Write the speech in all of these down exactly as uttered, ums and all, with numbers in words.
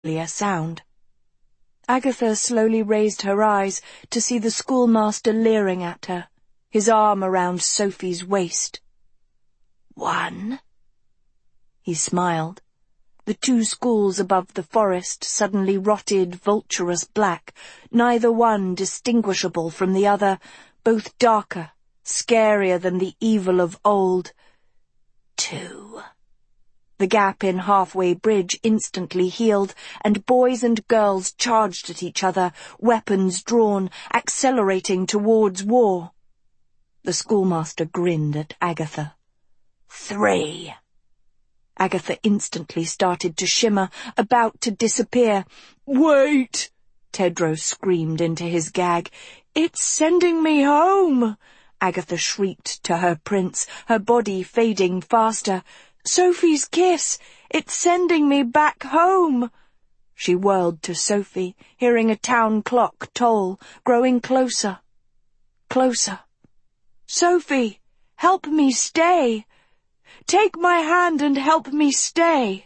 a sound. Agatha slowly raised her eyes to see the schoolmaster leering at her, his arm around Sophie's waist. "One?" He smiled. The two schools above the forest suddenly rotted vulturous black, neither one distinguishable from the other, both darker, scarier than the evil of old. Two. The gap in Halfway Bridge instantly healed, and boys and girls charged at each other, weapons drawn, accelerating towards war. The schoolmaster grinned at Agatha. Three. Agatha instantly started to shimmer, about to disappear. "Wait!" Tedros screamed into his gag. "It's sending me home!" Agatha shrieked to her prince, her body fading faster. "Sophie's kiss! It's sending me back home!" She whirled to Sophie, hearing a town clock toll, growing closer. Closer. "Sophie, help me stay! Take my hand and help me stay!"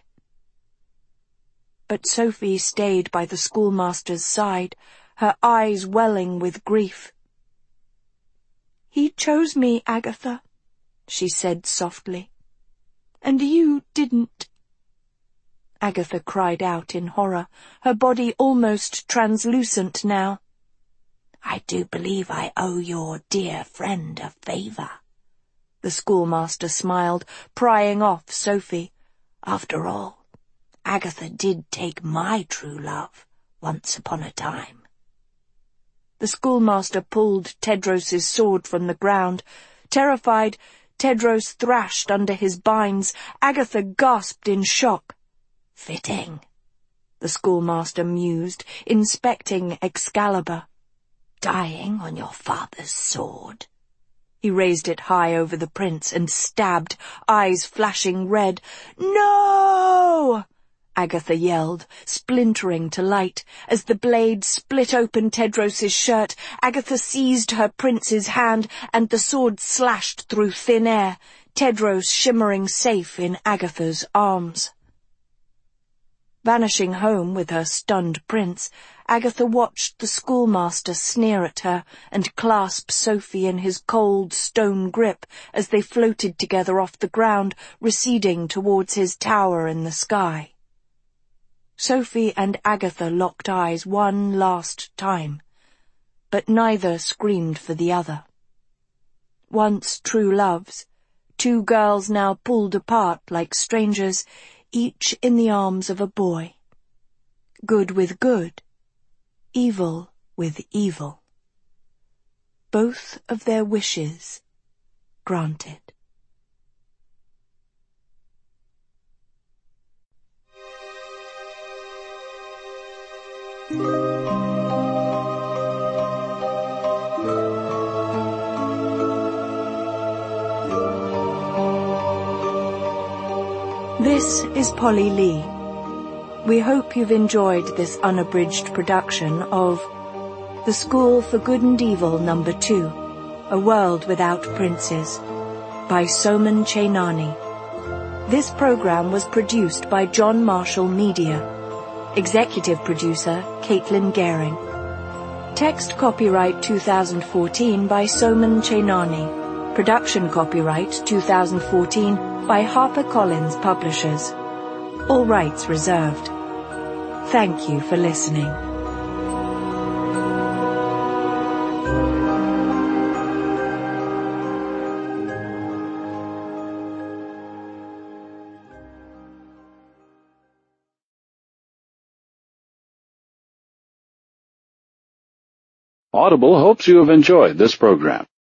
But Sophie stayed by the schoolmaster's side, her eyes welling with grief. "He chose me, Agatha," she said softly. "And you didn't." Agatha cried out in horror, her body almost translucent now. "I do believe I owe your dear friend a favour." The schoolmaster smiled, prying off Sophie. "After all, Agatha did take my true love once upon a time." The schoolmaster pulled Tedros's sword from the ground. Terrified, Tedros thrashed under his binds. Agatha gasped in shock. "Fitting," the schoolmaster mused, inspecting Excalibur. "Dying on your father's sword." He raised it high over the prince and stabbed, eyes flashing red. "No!" Agatha yelled, splintering to light. As the blade split open Tedros's shirt, Agatha seized her prince's hand, and the sword slashed through thin air, Tedros shimmering safe in Agatha's arms. Vanishing home with her stunned prince, Agatha watched the schoolmaster sneer at her and clasp Sophie in his cold stone grip as they floated together off the ground, receding towards his tower in the sky. Sophie and Agatha locked eyes one last time, but neither screamed for the other. Once true loves, two girls now pulled apart like strangers, each in the arms of a boy. Good with good, evil with evil. Both of their wishes granted. This is Polly Lee. We hope you've enjoyed this unabridged production of The School for Good and Evil Number Two, A World Without Princes, by Soman Chainani. This program was produced by John Marshall Media. Executive producer, Caitlin Gehring. Text copyright two thousand fourteen by Soman Chainani. Production copyright two thousand fourteen by HarperCollins Publishers. All rights reserved. Thank you for listening. Audible hopes you have enjoyed this program.